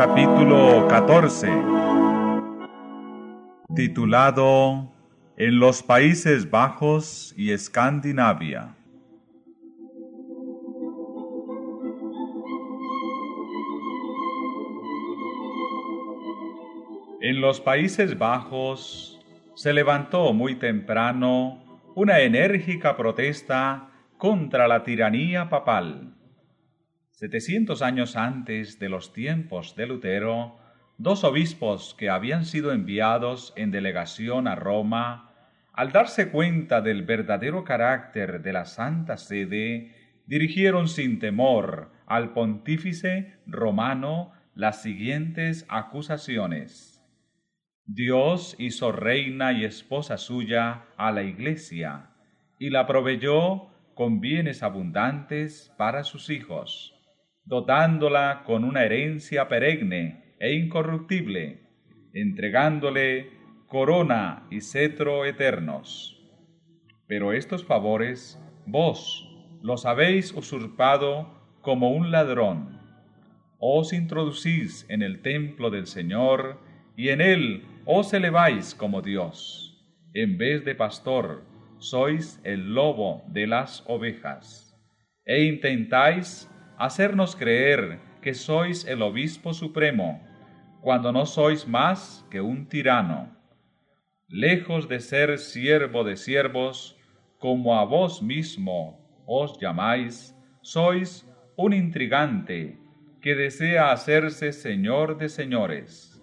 capítulo 14, titulado En los Países Bajos y Escandinavia. En los Países Bajos se levantó muy temprano una enérgica protesta contra la tiranía papal. 700 años antes de los tiempos de Lutero, dos obispos que habían sido enviados en delegación a Roma, al darse cuenta del verdadero carácter de la Santa Sede, dirigieron sin temor al pontífice romano las siguientes acusaciones. Dios hizo reina y esposa suya a la Iglesia, y la proveyó con bienes abundantes para sus hijos, dotándola con una herencia perenne e incorruptible, entregándole corona y cetro eternos. Pero estos favores vos los habéis usurpado como un ladrón. Os introducís en el templo del Señor y en él os eleváis como Dios. En vez de pastor, sois el lobo de las ovejas. E intentáis hacernos creer que sois el obispo supremo, cuando no sois más que un tirano. Lejos de ser siervo de siervos, como a vos mismo os llamáis, sois un intrigante que desea hacerse señor de señores.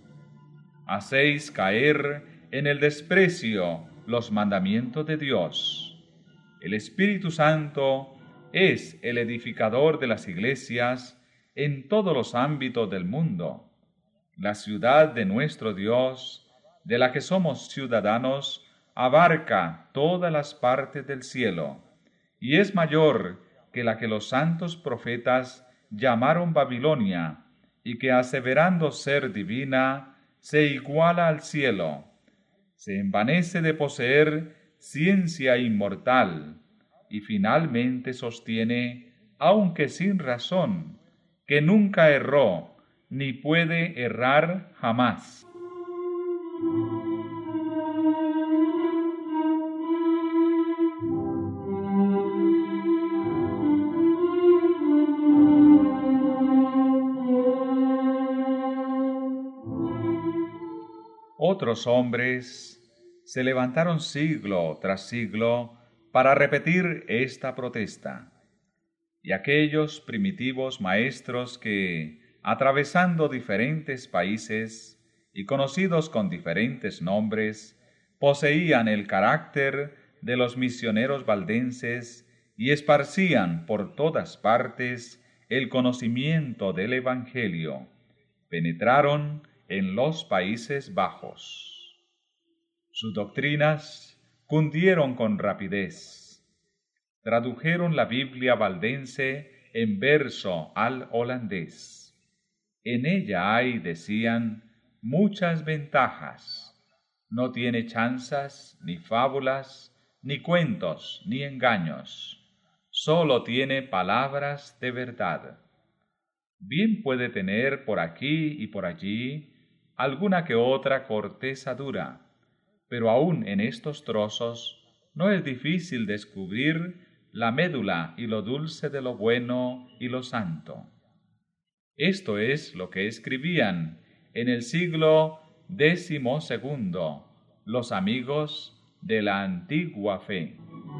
Hacéis caer en el desprecio los mandamientos de Dios. El Espíritu Santo es el edificador de las iglesias en todos los ámbitos del mundo. La ciudad de nuestro Dios, de la que somos ciudadanos, abarca todas las partes del cielo, y es mayor que la que los santos profetas llamaron Babilonia, y que aseverando ser divina, se iguala al cielo. Se envanece de poseer ciencia inmortal, y finalmente sostiene, aunque sin razón, que nunca erró, ni puede errar jamás. Otros hombres se levantaron siglo tras siglo para repetir esta protesta, y aquellos primitivos maestros que, atravesando diferentes países y conocidos con diferentes nombres, poseían el carácter de los misioneros valdenses y esparcían por todas partes el conocimiento del Evangelio, penetraron en los Países Bajos. Sus doctrinas cundieron con rapidez. Tradujeron la Biblia valdense en verso al holandés. En ella hay, decían, muchas ventajas. No tiene chanzas, ni fábulas, ni cuentos, ni engaños. Solo tiene palabras de verdad. Bien puede tener por aquí y por allí alguna que otra corteza dura, pero aún en estos trozos no es difícil descubrir la médula y lo dulce de lo bueno y lo santo. Esto es lo que escribían en el siglo XII los amigos de la antigua fe.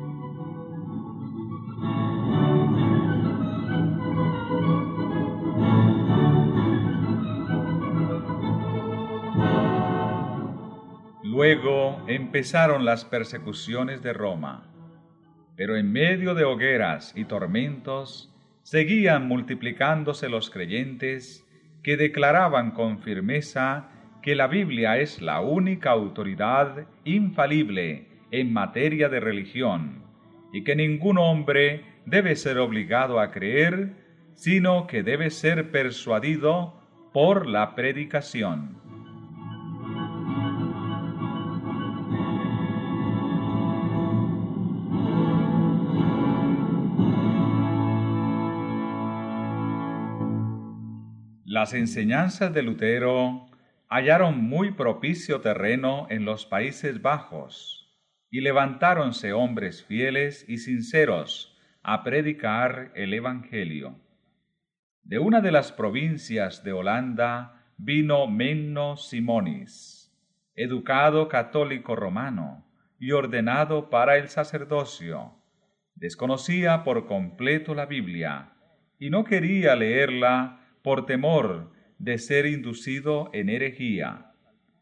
Luego empezaron las persecuciones de Roma, pero en medio de hogueras y tormentos seguían multiplicándose los creyentes que declaraban con firmeza que la Biblia es la única autoridad infalible en materia de religión y que ningún hombre debe ser obligado a creer, sino que debe ser persuadido por la predicación. Las enseñanzas de Lutero hallaron muy propicio terreno en los Países Bajos, y levantáronse hombres fieles y sinceros a predicar el Evangelio. De una de las provincias de Holanda vino Menno Simonis, educado católico romano y ordenado para el sacerdocio. Desconocía por completo la Biblia y no quería leerla por temor de ser inducido en herejía.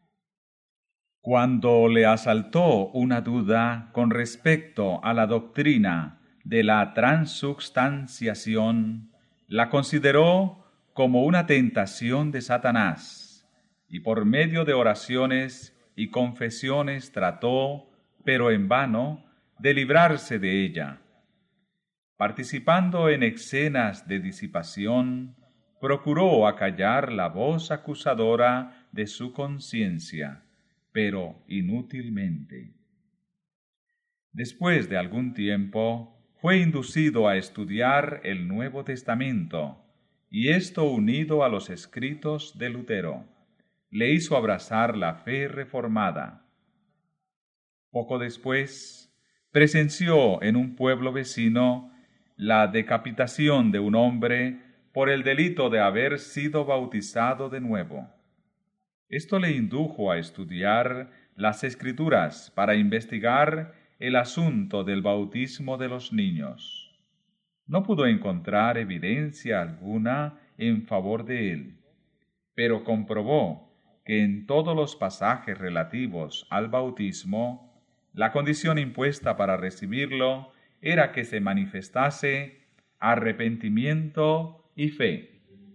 Cuando le asaltó una duda con respecto a la doctrina de la transubstanciación, la consideró como una tentación de Satanás, y por medio de oraciones y confesiones trató, pero en vano, de librarse de ella. Participando en escenas de disipación, procuró acallar la voz acusadora de su conciencia, pero inútilmente. Después de algún tiempo, fue inducido a estudiar el Nuevo Testamento, y esto unido a los escritos de Lutero, le hizo abrazar la fe reformada. Poco después, presenció en un pueblo vecino la decapitación de un hombre por el delito de haber sido bautizado de nuevo. Esto le indujo a estudiar las Escrituras para investigar el asunto del bautismo de los niños. No pudo encontrar evidencia alguna en favor de él, pero comprobó que en todos los pasajes relativos al bautismo, la condición impuesta para recibirlo era que se manifestase arrepentimiento y fe.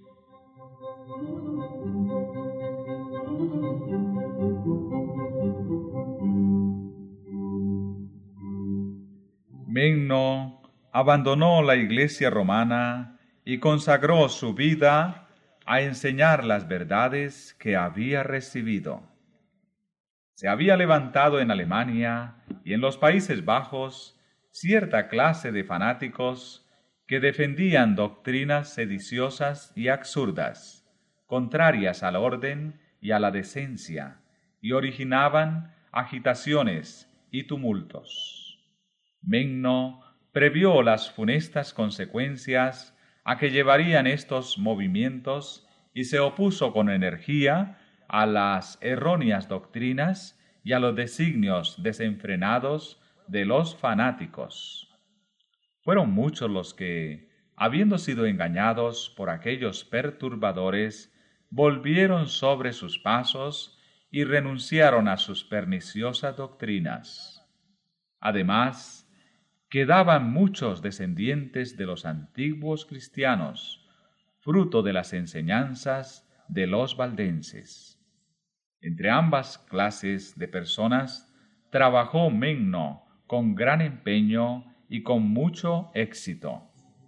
Menno abandonó la Iglesia romana y consagró su vida a enseñar las verdades que había recibido. Se había levantado en Alemania y en los Países Bajos cierta clase de fanáticos que defendían doctrinas sediciosas y absurdas, contrarias al orden y a la decencia, y originaban agitaciones y tumultos. Menno previó las funestas consecuencias a que llevarían estos movimientos y se opuso con energía a las erróneas doctrinas y a los designios desenfrenados de los fanáticos. Fueron muchos los que, habiendo sido engañados por aquellos perturbadores, volvieron sobre sus pasos y renunciaron a sus perniciosas doctrinas. Además, quedaban muchos descendientes de los antiguos cristianos, fruto de las enseñanzas de los valdenses. Entre ambas clases de personas trabajó Menno con gran empeño y con mucho éxito.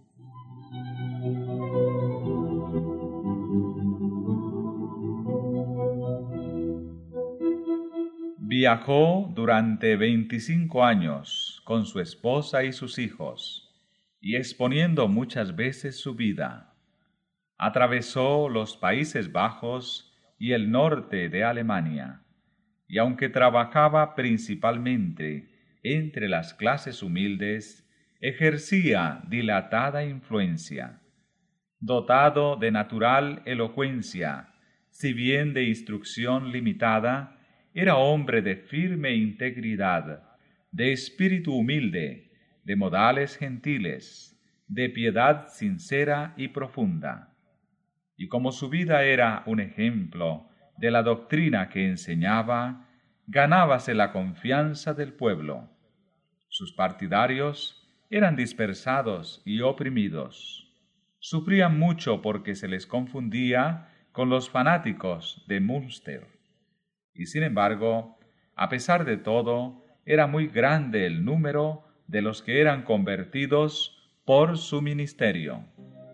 Viajó durante 25 años con su esposa y sus hijos, y exponiendo muchas veces su vida. Atravesó los Países Bajos y el norte de Alemania, y aunque trabajaba principalmente entre las clases humildes, ejercía dilatada influencia. Dotado de natural elocuencia, si bien de instrucción limitada, era hombre de firme integridad, de espíritu humilde, de modales gentiles, de piedad sincera y profunda. Y como su vida era un ejemplo de la doctrina que enseñaba, ganábase la confianza del pueblo. Sus partidarios eran dispersados y oprimidos. Sufrían mucho porque se les confundía con los fanáticos de Münster. Y sin embargo, a pesar de todo, era muy grande el número de los que eran convertidos por su ministerio.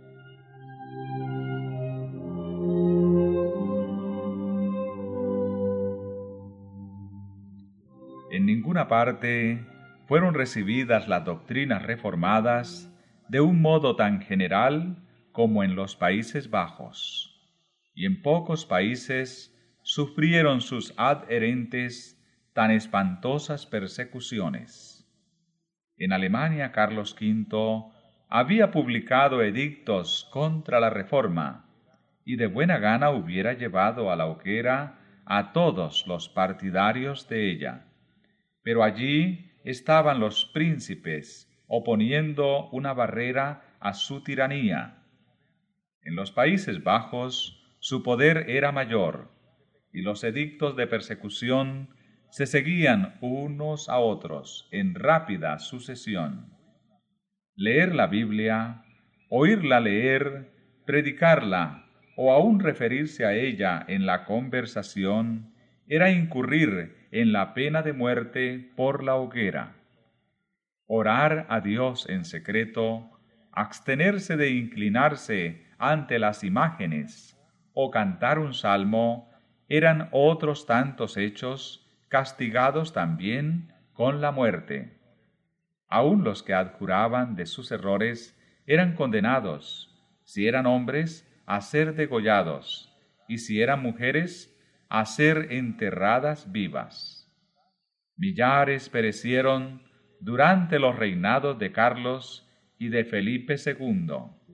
En ninguna parte fueron recibidas las doctrinas reformadas de un modo tan general como en los Países Bajos. y en pocos países sufrieron sus adherentes tan espantosas persecuciones. En Alemania, Carlos V había publicado edictos contra la Reforma, y de buena gana hubiera llevado a la hoguera a todos los partidarios de ella. Pero allí estaban los príncipes oponiendo una barrera a su tiranía. En los Países Bajos su poder era mayor, y los edictos de persecución se seguían unos a otros en rápida sucesión. Leer la Biblia, oírla leer, predicarla o aún referirse a ella en la conversación era incurrir en la pena de muerte por la hoguera. Orar a Dios en secreto, abstenerse de inclinarse ante las imágenes o cantar un salmo eran otros tantos hechos castigados también con la muerte. Aun los que adjuraban de sus errores eran condenados, si eran hombres, a ser degollados, y si eran mujeres, a ser enterradas vivas. Millares perecieron durante los reinados de Carlos y de Felipe II.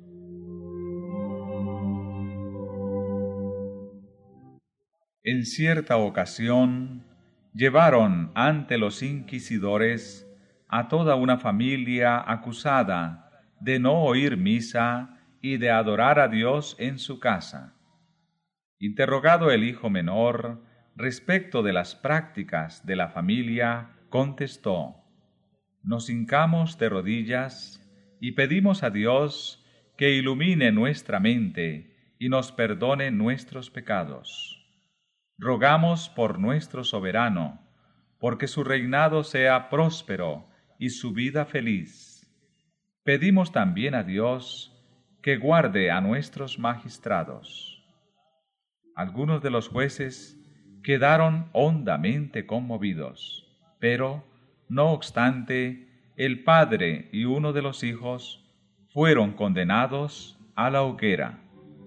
En cierta ocasión, llevaron ante los inquisidores a toda una familia acusada de no oír misa y de adorar a Dios en su casa. Interrogado el hijo menor respecto de las prácticas de la familia, contestó: «Nos hincamos de rodillas y pedimos a Dios que ilumine nuestra mente y nos perdone nuestros pecados. Rogamos por nuestro soberano, porque su reinado sea próspero y su vida feliz. Pedimos también a Dios que guarde a nuestros magistrados». Algunos de los jueces quedaron hondamente conmovidos, pero, no obstante, el padre y uno de los hijos fueron condenados a la hoguera.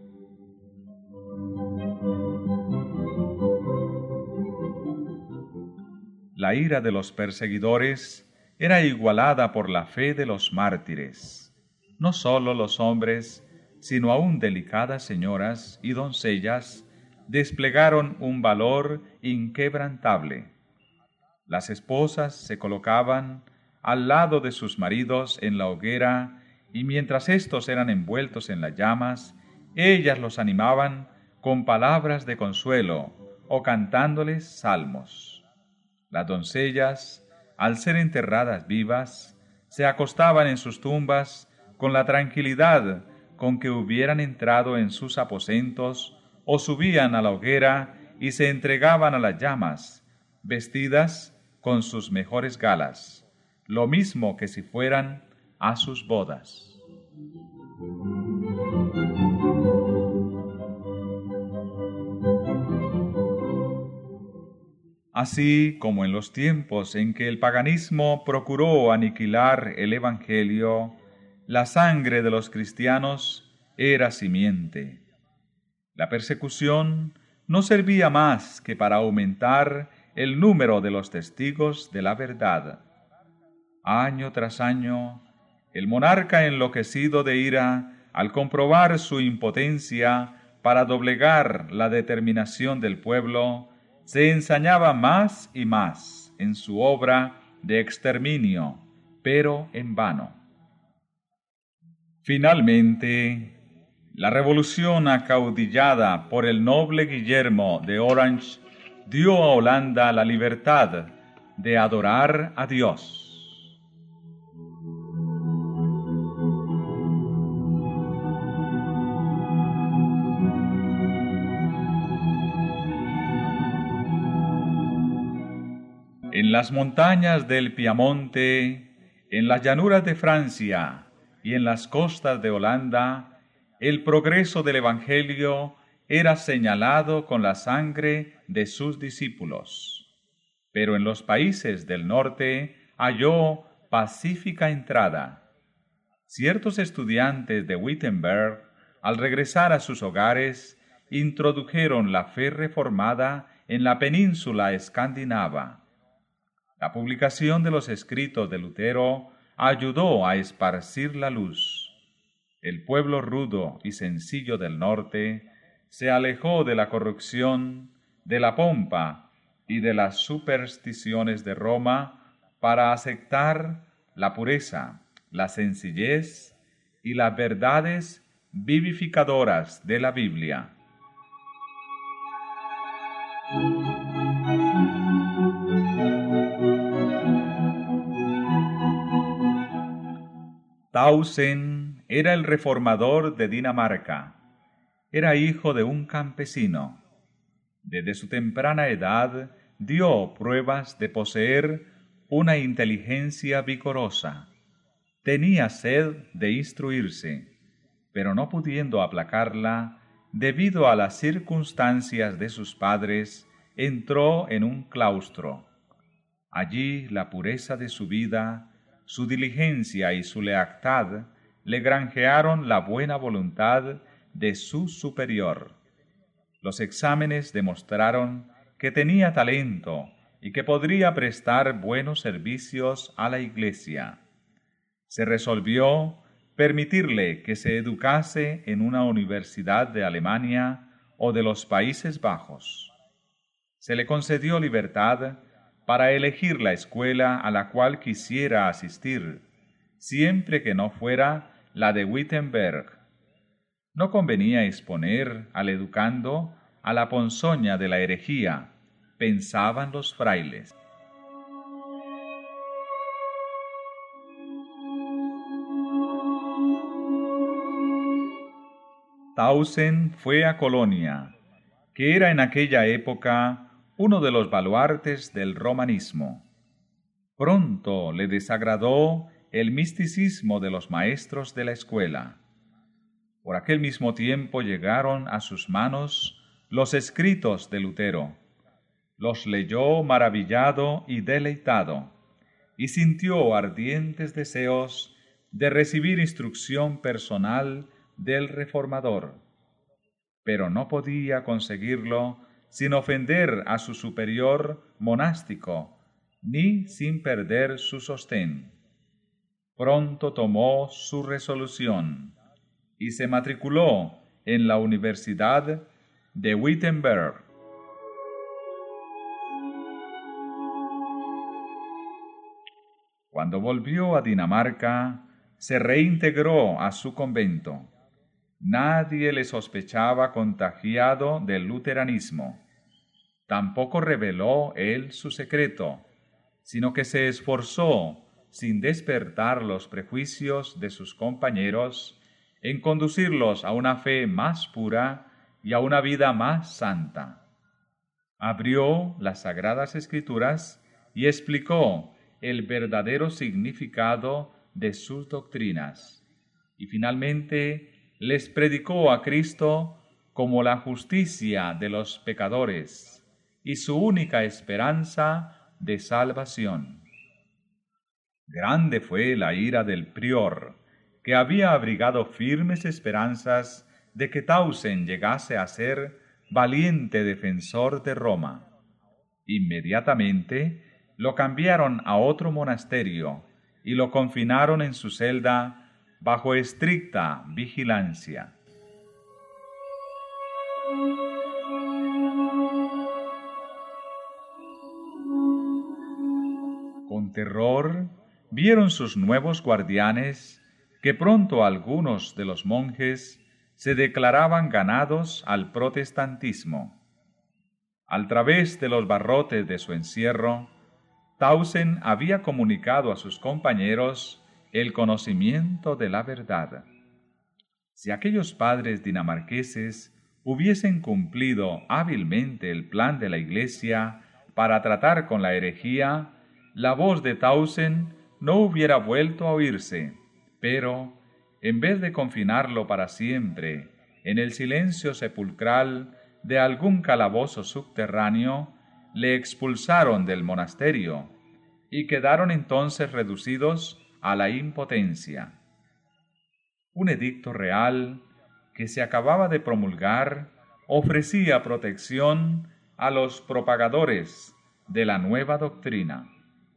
La ira de los perseguidores era igualada por la fe de los mártires. No sólo los hombres, sino aún delicadas señoras y doncellas desplegaron un valor inquebrantable. Las esposas se colocaban al lado de sus maridos en la hoguera, y mientras éstos eran envueltos en las llamas, ellas los animaban con palabras de consuelo o cantándoles salmos. Las doncellas, al ser enterradas vivas, se acostaban en sus tumbas con la tranquilidad con que hubieran entrado en sus aposentos, o subían a la hoguera y se entregaban a las llamas, vestidas con sus mejores galas, lo mismo que si fueran a sus bodas. Así como en los tiempos en que el paganismo procuró aniquilar el Evangelio, la sangre de los cristianos era simiente. La persecución no servía más que para aumentar el número de los testigos de la verdad. Año tras año, el monarca enloquecido de ira, al comprobar su impotencia para doblegar la determinación del pueblo, se ensañaba más y más en su obra de exterminio, pero en vano. Finalmente, la revolución acaudillada por el noble Guillermo de Orange dio a Holanda la libertad de adorar a Dios. En las montañas del Piamonte, en las llanuras de Francia y en las costas de Holanda, el progreso del Evangelio era señalado con la sangre de sus discípulos. Pero en los países del norte halló pacífica entrada. Ciertos estudiantes de Wittenberg, al regresar a sus hogares, introdujeron la fe reformada en la península escandinava. La publicación de los escritos de Lutero ayudó a esparcir la luz. El pueblo rudo y sencillo del norte se alejó de la corrupción, de la pompa y de las supersticiones de Roma para aceptar la pureza, la sencillez y las verdades vivificadoras de la Biblia. Tausen era el reformador de Dinamarca. Era hijo de un campesino. Desde su temprana edad dio pruebas de poseer una inteligencia vigorosa. Tenía sed de instruirse, pero no pudiendo aplacarla, debido a las circunstancias de sus padres, entró en un claustro. Allí la pureza de su vida, su diligencia y su lealtad le granjearon la buena voluntad de su superior. Los exámenes demostraron que tenía talento y que podría prestar buenos servicios a la Iglesia. Se resolvió permitirle que se educase en una universidad de Alemania o de los Países Bajos. Se le concedió libertad para elegir la escuela a la cual quisiera asistir, siempre que no fuera la de Wittenberg. No convenía exponer al educando a la ponzoña de la herejía, pensaban los frailes. Tausen fue a Colonia, que era en aquella época uno de los baluartes del romanismo. Pronto le desagradó el misticismo de los maestros de la escuela. Por aquel mismo tiempo llegaron a sus manos los escritos de Lutero. Los leyó maravillado y deleitado, y sintió ardientes deseos de recibir instrucción personal del reformador. Pero no podía conseguirlo sin ofender a su superior monástico, ni sin perder su sostén. Pronto tomó su resolución y se matriculó en la Universidad de Wittenberg. Cuando volvió a Dinamarca, se reintegró a su convento. Nadie le sospechaba contagiado del luteranismo. Tampoco reveló él su secreto, sino que se esforzó, sin despertar los prejuicios de sus compañeros, en conducirlos a una fe más pura y a una vida más santa. Abrió las Sagradas Escrituras y explicó el verdadero significado de sus doctrinas, y finalmente les predicó a Cristo como la justicia de los pecadores y su única esperanza de salvación. Grande fue la ira del prior, que había abrigado firmes esperanzas de que Tausen llegase a ser valiente defensor de Roma. Inmediatamente lo cambiaron a otro monasterio y lo confinaron en su celda bajo estricta vigilancia. Con terror vieron sus nuevos guardianes que pronto algunos de los monjes se declaraban ganados al protestantismo. Al través de los barrotes de su encierro, Tausen había comunicado a sus compañeros el conocimiento de la verdad. Si aquellos padres dinamarqueses hubiesen cumplido hábilmente el plan de la Iglesia para tratar con la herejía, la voz de Tausen no hubiera vuelto a oírse, pero, en vez de confinarlo para siempre en el silencio sepulcral de algún calabozo subterráneo, le expulsaron del monasterio y quedaron entonces reducidos a la impotencia. Un edicto real que se acababa de promulgar ofrecía protección a los propagadores de la nueva doctrina.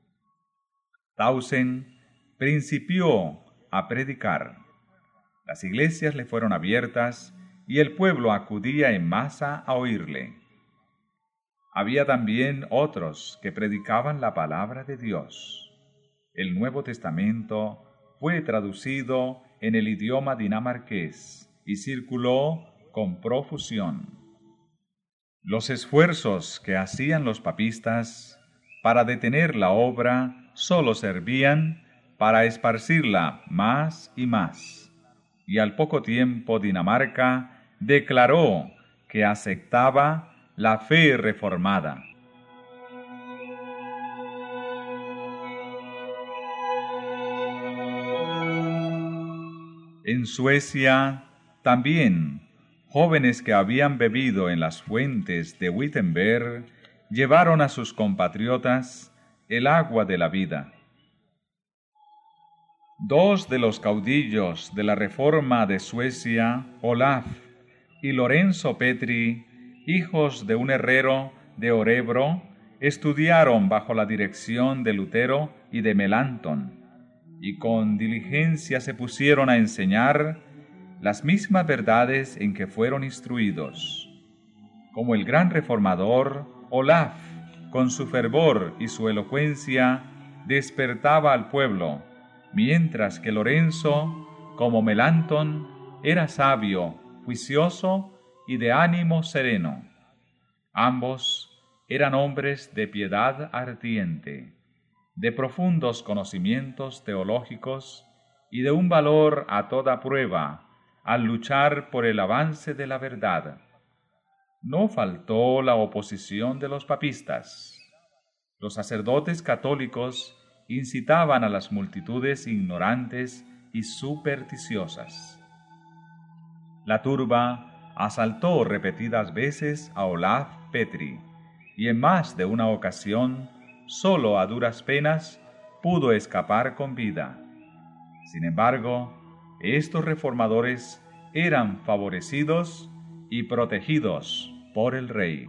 Tausen principió a predicar. Las iglesias le fueron abiertas y el pueblo acudía en masa a oírle. Había también otros que predicaban la palabra de Dios. El Nuevo Testamento fue traducido en el idioma dinamarqués y circuló con profusión. Los esfuerzos que hacían los papistas para detener la obra solo servían para esparcirla más y más, y al poco tiempo Dinamarca declaró que aceptaba la fe reformada. En Suecia también jóvenes que habían bebido en las fuentes de Wittenberg llevaron a sus compatriotas el agua de la vida. Dos de los caudillos de la Reforma de Suecia, Olaf y Lorenzo Petri, hijos de un herrero de Örebro, estudiaron bajo la dirección de Lutero y de Melanchthon, y con diligencia se pusieron a enseñar las mismas verdades en que fueron instruidos. Como el gran reformador, Olaf, con su fervor y su elocuencia, despertaba al pueblo, mientras que Lorenzo, como Melanchthon, era sabio, juicioso y de ánimo sereno. Ambos eran hombres de piedad ardiente, de profundos conocimientos teológicos y de un valor a toda prueba al luchar por el avance de la verdad. No faltó la oposición de los papistas. Los sacerdotes católicos incitaban a las multitudes ignorantes y supersticiosas. La turba asaltó repetidas veces a Olaf Petri, y en más de una ocasión, solo a duras penas, pudo escapar con vida. Sin embargo, estos reformadores eran favorecidos y protegidos por el rey.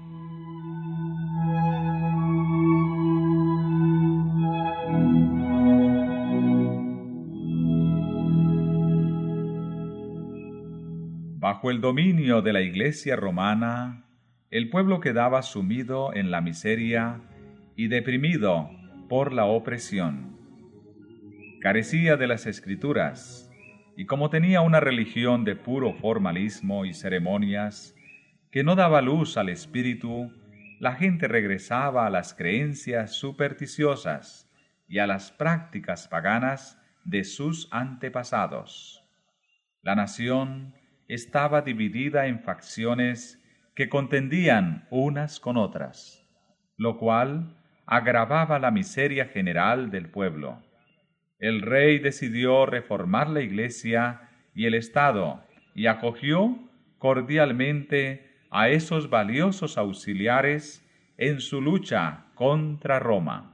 Bajo el dominio de la Iglesia romana, el pueblo quedaba sumido en la miseria y deprimido por la opresión. Carecía de las Escrituras, y como tenía una religión de puro formalismo y ceremonias que no daba luz al espíritu, la gente regresaba a las creencias supersticiosas y a las prácticas paganas de sus antepasados. La nación estaba dividida en facciones que contendían unas con otras, lo cual agravaba la miseria general del pueblo. El rey decidió reformar la Iglesia y el Estado y acogió cordialmente a esos valiosos auxiliares en su lucha contra Roma.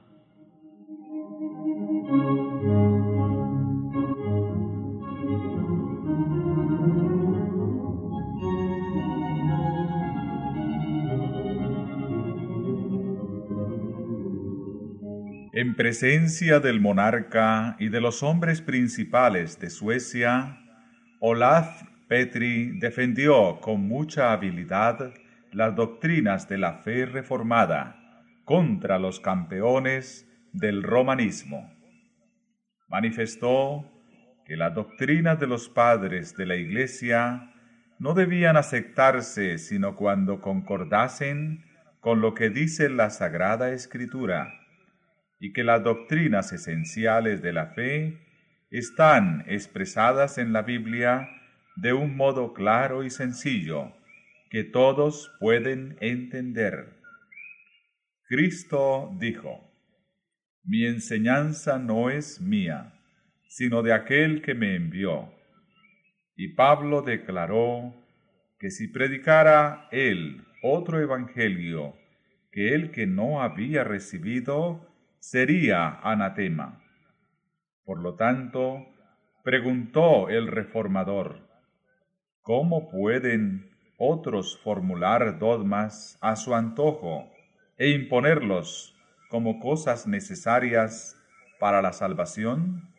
En presencia del monarca y de los hombres principales de Suecia, Olaf Petri defendió con mucha habilidad las doctrinas de la fe reformada contra los campeones del romanismo. Manifestó que las doctrinas de los padres de la Iglesia no debían aceptarse sino cuando concordasen con lo que dice la Sagrada Escritura, y que las doctrinas esenciales de la fe están expresadas en la Biblia de un modo claro y sencillo que todos pueden entender. Cristo dijo: «Mi enseñanza no es mía, sino de aquel que me envió». Y Pablo declaró que si predicara él otro evangelio que el que no había recibido, sería anatema. Por lo tanto, preguntó el reformador: ¿cómo pueden otros formular dogmas a su antojo e imponerlos como cosas necesarias para la salvación?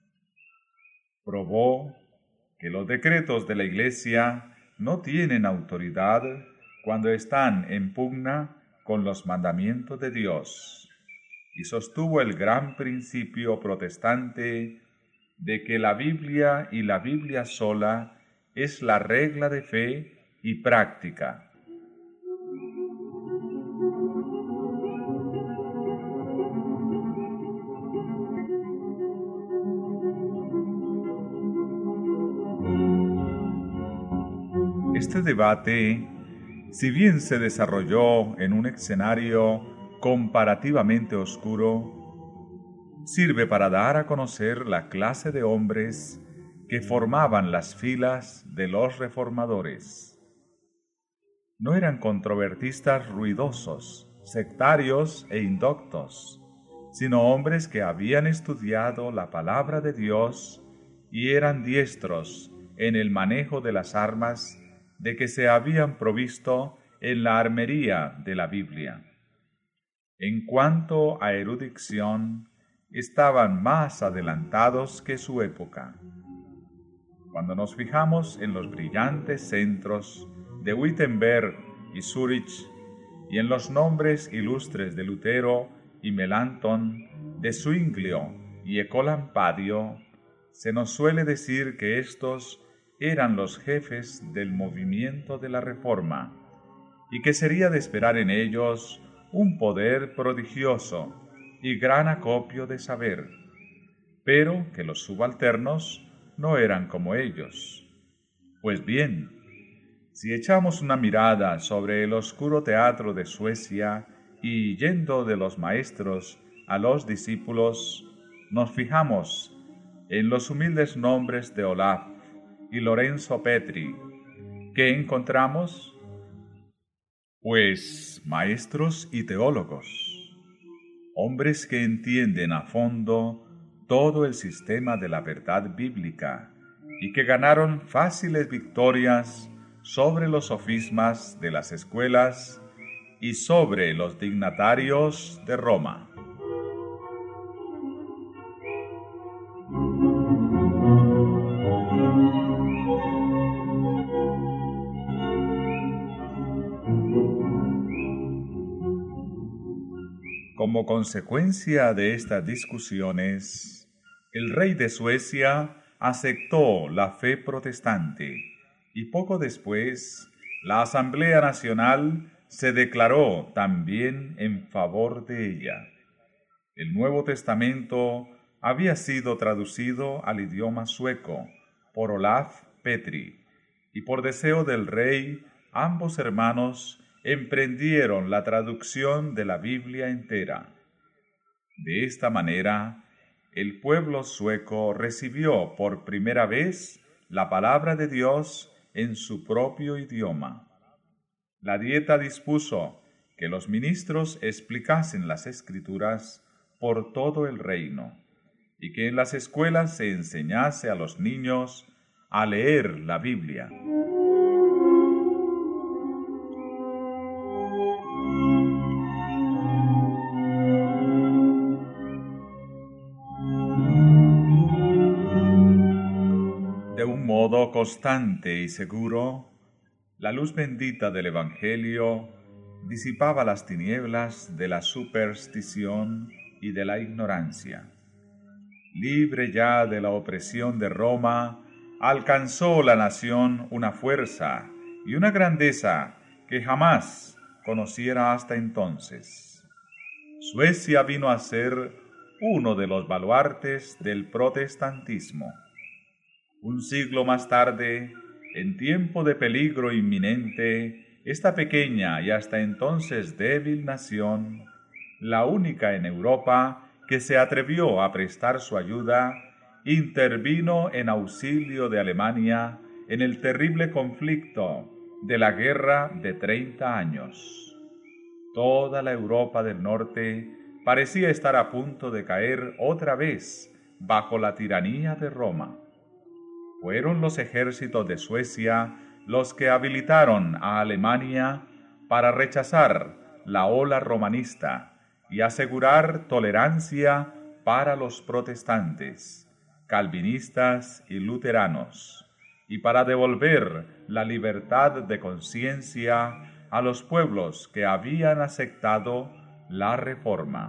Probó que los decretos de la Iglesia no tienen autoridad cuando están en pugna con los mandamientos de Dios, y sostuvo el gran principio protestante de que la Biblia y la Biblia sola es la regla de fe y práctica. Este debate, si bien se desarrolló en un escenario comparativamente oscuro, sirve para dar a conocer la clase de hombres que formaban las filas de los reformadores. No eran controvertistas ruidosos, sectarios e indoctos, sino hombres que habían estudiado la palabra de Dios y eran diestros en el manejo de las armas de que se habían provisto en la armería de la Biblia. En cuanto a erudición, estaban más adelantados que su época. Cuando nos fijamos en los brillantes centros de Wittenberg y Zurich, y en los nombres ilustres de Lutero y Melanchthon, de Zwinglio y Ecolampadio, se nos suele decir que estos eran los jefes del movimiento de la Reforma, y que sería de esperar en ellos un poder prodigioso y gran acopio de saber, pero que los subalternos no eran como ellos. Pues bien, si echamos una mirada sobre el oscuro teatro de Suecia y yendo de los maestros a los discípulos, nos fijamos en los humildes nombres de Olaf y Lorenzo Petri, ¿qué encontramos? Pues maestros y teólogos, hombres que entienden a fondo todo el sistema de la verdad bíblica y que ganaron fáciles victorias sobre los sofismas de las escuelas y sobre los dignatarios de Roma. Como consecuencia de estas discusiones, el rey de Suecia aceptó la fe protestante y poco después la Asamblea Nacional se declaró también en favor de ella. El Nuevo Testamento había sido traducido al idioma sueco por Olaf Petri, y por deseo del rey, ambos hermanos emprendieron la traducción de la Biblia entera. De esta manera, el pueblo sueco recibió por primera vez la palabra de Dios en su propio idioma. La Dieta dispuso que los ministros explicasen las Escrituras por todo el reino, y que en las escuelas se enseñase a los niños a leer la Biblia. De un modo constante y seguro, la luz bendita del Evangelio disipaba las tinieblas de la superstición y de la ignorancia. Libre ya de la opresión de Roma, alcanzó la nación una fuerza y una grandeza que jamás conociera hasta entonces. Suecia vino a ser uno de los baluartes del protestantismo. Un siglo más tarde, en tiempo de peligro inminente, esta pequeña y hasta entonces débil nación, la única en Europa que se atrevió a prestar su ayuda, intervino en auxilio de Alemania en el terrible conflicto de la Guerra de 30 años. Toda la Europa del Norte parecía estar a punto de caer otra vez bajo la tiranía de Roma. Fueron los ejércitos de Suecia los que habilitaron a Alemania para rechazar la ola romanista y asegurar tolerancia para los protestantes, calvinistas y luteranos, y para devolver la libertad de conciencia a los pueblos que habían aceptado la Reforma.